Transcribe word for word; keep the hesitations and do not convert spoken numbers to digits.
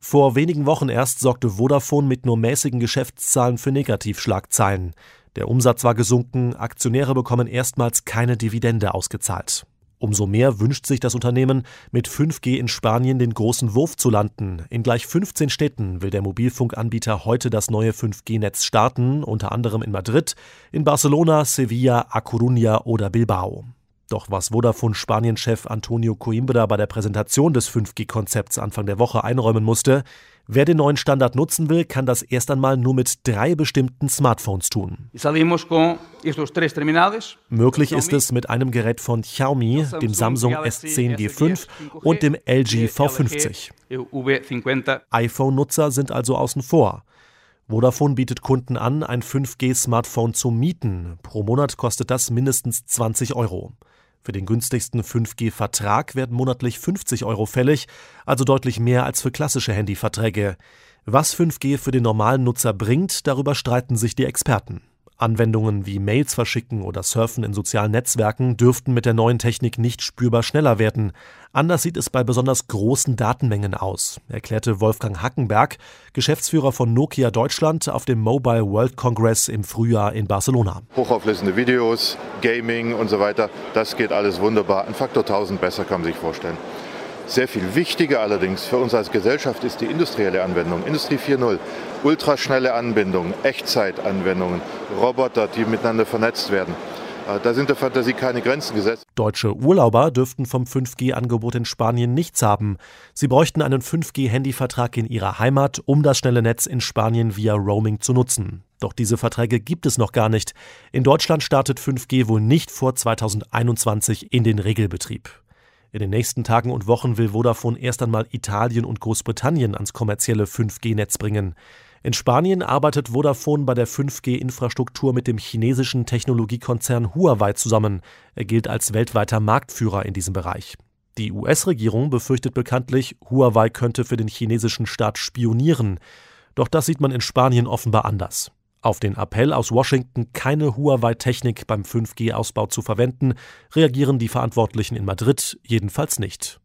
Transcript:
Vor wenigen Wochen erst sorgte Vodafone mit nur mäßigen Geschäftszahlen für Negativschlagzeilen. Der Umsatz war gesunken, Aktionäre bekommen erstmals keine Dividende ausgezahlt. Umso mehr wünscht sich das Unternehmen, mit fünf G in Spanien den großen Wurf zu landen. In gleich fünfzehn Städten will der Mobilfunkanbieter heute das neue fünf G Netz starten, unter anderem in Madrid, in Barcelona, Sevilla, A Coruña oder Bilbao. Doch was Vodafone-Spanien-Chef Antonio Coimbra bei der Präsentation des fünf G Konzepts Anfang der Woche einräumen musste: Wer den neuen Standard nutzen will, kann das erst einmal nur mit drei bestimmten Smartphones tun. Möglich ist es mit einem Gerät von Xiaomi, dem Samsung S zehn G fünf und dem L G V fünfzig. iPhone-Nutzer sind also außen vor. Vodafone bietet Kunden an, ein fünf G Smartphone zu mieten. Pro Monat kostet das mindestens zwanzig Euro. Für den günstigsten fünf G Vertrag werden monatlich fünfzig Euro fällig, also deutlich mehr als für klassische Handyverträge. Was fünf G für den normalen Nutzer bringt, darüber streiten sich die Experten. Anwendungen wie Mails verschicken oder Surfen in sozialen Netzwerken dürften mit der neuen Technik nicht spürbar schneller werden. Anders sieht es bei besonders großen Datenmengen aus, erklärte Wolfgang Hackenberg, Geschäftsführer von Nokia Deutschland, auf dem Mobile World Congress im Frühjahr in Barcelona. Hochauflösende Videos, Gaming und so weiter, das geht alles wunderbar. Ein Faktor tausend besser, kann man sich vorstellen. Sehr viel wichtiger allerdings für uns als Gesellschaft ist die industrielle Anwendung, Industrie vier Punkt null. Ultraschnelle Anbindungen, Echtzeitanwendungen, Roboter, die miteinander vernetzt werden. Da sind der Fantasie keine Grenzen gesetzt. Deutsche Urlauber dürften vom fünf G Angebot in Spanien nichts haben. Sie bräuchten einen fünf G Handyvertrag in ihrer Heimat, um das schnelle Netz in Spanien via Roaming zu nutzen. Doch diese Verträge gibt es noch gar nicht. In Deutschland startet fünf G wohl nicht vor zweitausendeinundzwanzig in den Regelbetrieb. In den nächsten Tagen und Wochen will Vodafone erst einmal Italien und Großbritannien ans kommerzielle fünf G Netz bringen. In Spanien arbeitet Vodafone bei der fünf G Infrastruktur mit dem chinesischen Technologiekonzern Huawei zusammen. Er gilt als weltweiter Marktführer in diesem Bereich. Die U S-Regierung befürchtet bekanntlich, Huawei könnte für den chinesischen Staat spionieren. Doch das sieht man in Spanien offenbar anders. Auf den Appell aus Washington, keine Huawei-Technik beim fünf G Ausbau zu verwenden, reagieren die Verantwortlichen in Madrid jedenfalls nicht.